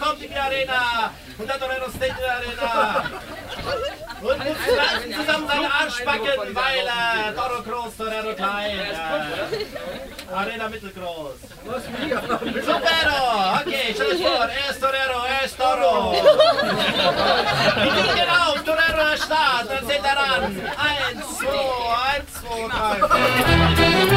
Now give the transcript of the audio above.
kommt in die Arena. Und der Torero steht in der Arena. Und muss zusammen seine Arschbacken, weil Toro groß, Torero klein. Arena mittelgroß. Supero! Okay, stell euch vor, er ist Torero, er ist Toro. Die gehen auf, Torero ist Start, dann zählt er an. 1, 2, 1, 2, 3.